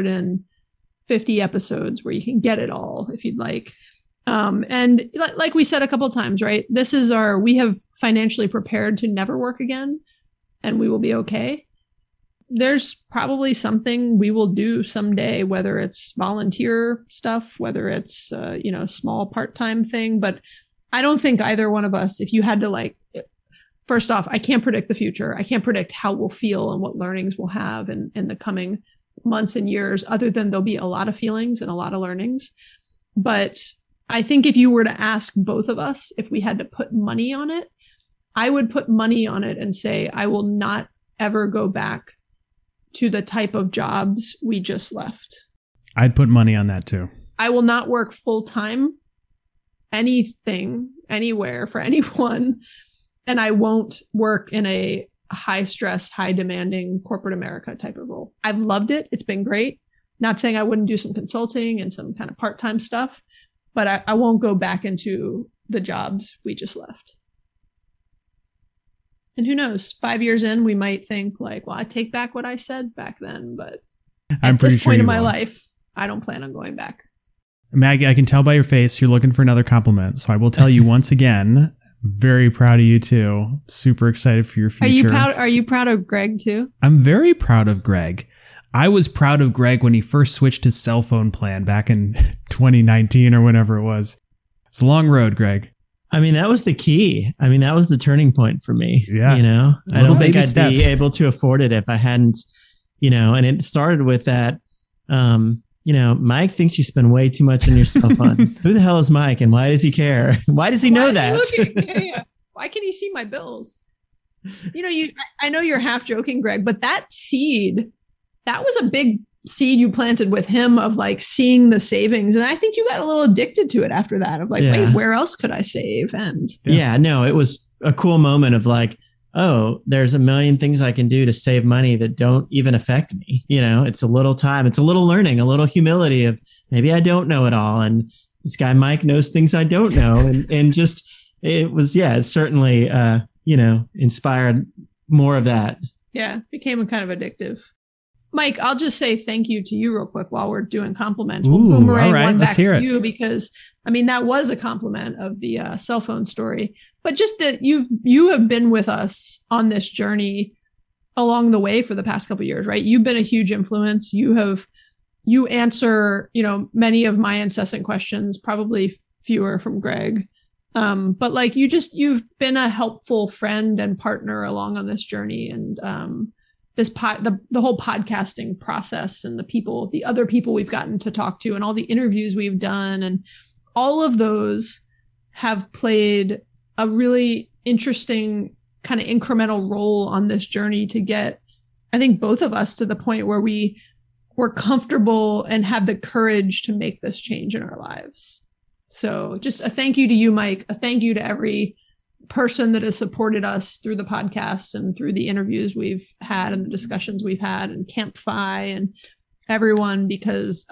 150 episodes where you can get it all if you'd like. And like we said a couple of times, right? We have financially prepared to never work again, and we will be okay. There's probably something we will do someday, whether it's volunteer stuff, whether it's small part-time thing, but I don't think either one of us, if you had to first off, I can't predict the future. I can't predict how we'll feel and what learnings we'll have in the coming months and years, other than there'll be a lot of feelings and a lot of learnings. But I think if you were to ask both of us, if we had to put money on it, I would put money on it and say, I will not ever go back to the type of jobs we just left. I'd put money on that too. I will not work full time, anything, anywhere for anyone. And I won't work in a high stress, high demanding corporate America type of role. I've loved it. It's been great. Not saying I wouldn't do some consulting and some kind of part-time stuff, but I won't go back into the jobs we just left. And who knows, 5 years in, we might think well, I take back what I said back then, but at this point in my life, I don't plan on going back. Maggie, I can tell by your face you're looking for another compliment. So I will tell you once again, very proud of you too. Super excited for your future. Are you proud of Greg too? I'm very proud of Greg. I was proud of Greg when he first switched his cell phone plan back in 2019 or whenever it was. It's a long road, Greg. I mean, that was the key. I mean, that was the turning point for me. Yeah. I don't think I'd be able to afford it if I hadn't, and it started with that, Mike thinks you spend way too much on your cell phone. Who the hell is Mike and why does he care? Why does he know that? Yeah. Why can he see my bills? I know you're half joking, Greg, but that seed, that was a big seed you planted with him of seeing the savings. And I think you got a little addicted to it after that of wait, where else could I save? And no, it was a cool moment of oh, there's a million things I can do to save money that don't even affect me. It's a little time, it's a little learning, a little humility of maybe I don't know it all. And this guy, Mike, knows things I don't know. And just, it was, it certainly, inspired more of that. Yeah. Became kind of addictive. Mike, I'll just say thank you to you real quick while we're doing compliments. We'll boomerang one back to you because, that was a compliment of the cell phone story. But just that you have been with us on this journey along the way for the past couple of years, right? You've been a huge influence. You have you answer, many of my incessant questions, probably fewer from Greg. But like you've been a helpful friend and partner along on this journey, and the whole podcasting process and the other people we've gotten to talk to and all the interviews we've done, and all of those have played a really interesting kind of incremental role on this journey to get, I think, both of us to the point where we're comfortable and have the courage to make this change in our lives. So just a thank you to you, Mike. A thank you to every person that has supported us through the podcast and through the interviews we've had and the discussions we've had, and Campfi and everyone, because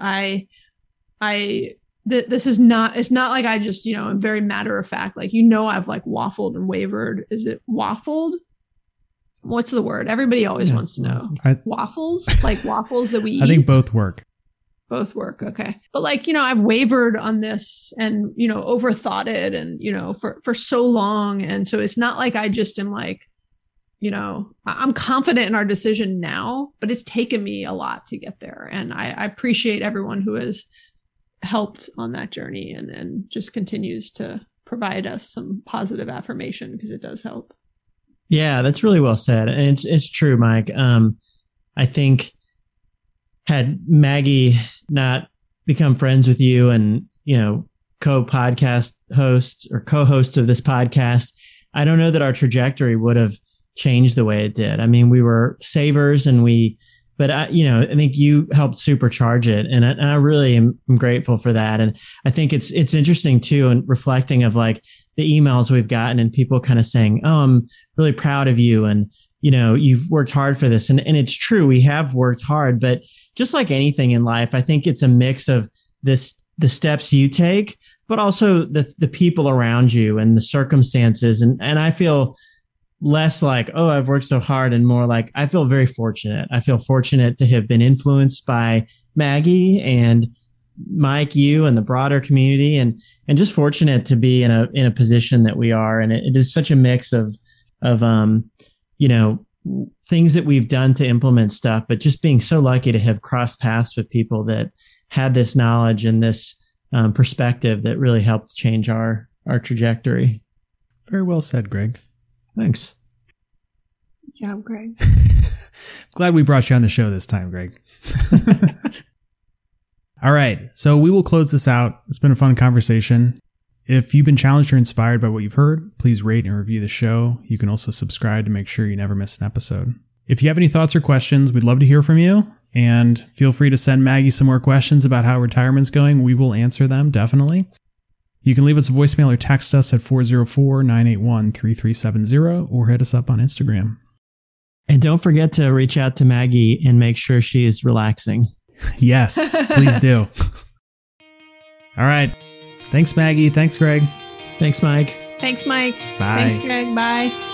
this is not, it's not like I just, I'm very matter of fact, like, I've like waffled and wavered. Is it waffled? What's the word? Everybody always wants to know. Waffles? Like waffles that we eat? I think both work. Both work. Okay. But like, I've wavered on this and, overthought it and, for so long. And so it's not like I just am like, I'm confident in our decision now, but it's taken me a lot to get there. And I appreciate everyone who has helped on that journey and just continues to provide us some positive affirmation, because it does help. Yeah, that's really well said. And it's true, Mike. I think had Maggie not become friends with you and, co-podcast hosts or co-hosts of this podcast, I don't know that our trajectory would have changed the way it did. I mean, we were savers but I think you helped supercharge it. And I really am grateful for that. And I think it's interesting too, and reflecting of like the emails we've gotten and people kind of saying, oh, I'm really proud of you. And, you've worked hard for this. And it's true. We have worked hard, but just like anything in life, I think it's a mix of the steps you take, but also the people around you and the circumstances. And I feel less like, oh, I've worked so hard, and more like I feel very fortunate. I feel fortunate to have been influenced by Maggie and Mike, you, and the broader community, and just fortunate to be in a position that we are. And it is such a mix of things that we've done to implement stuff, but just being so lucky to have crossed paths with people that had this knowledge and this perspective that really helped change our trajectory. Very well said, Greg. Thanks. Good job, Greg. Glad we brought you on the show this time, Greg. All right. So we will close this out. It's been a fun conversation. If you've been challenged or inspired by what you've heard, please rate and review the show. You can also subscribe to make sure you never miss an episode. If you have any thoughts or questions, we'd love to hear from you. And feel free to send Maggie some more questions about how retirement's going. We will answer them, definitely. You can leave us a voicemail or text us at 404-981-3370 or hit us up on Instagram. And don't forget to reach out to Maggie and make sure she is relaxing. Yes, please do. All right. Thanks, Maggie. Thanks, Greg. Thanks, Mike. Thanks, Mike. Bye. Thanks, Greg. Bye.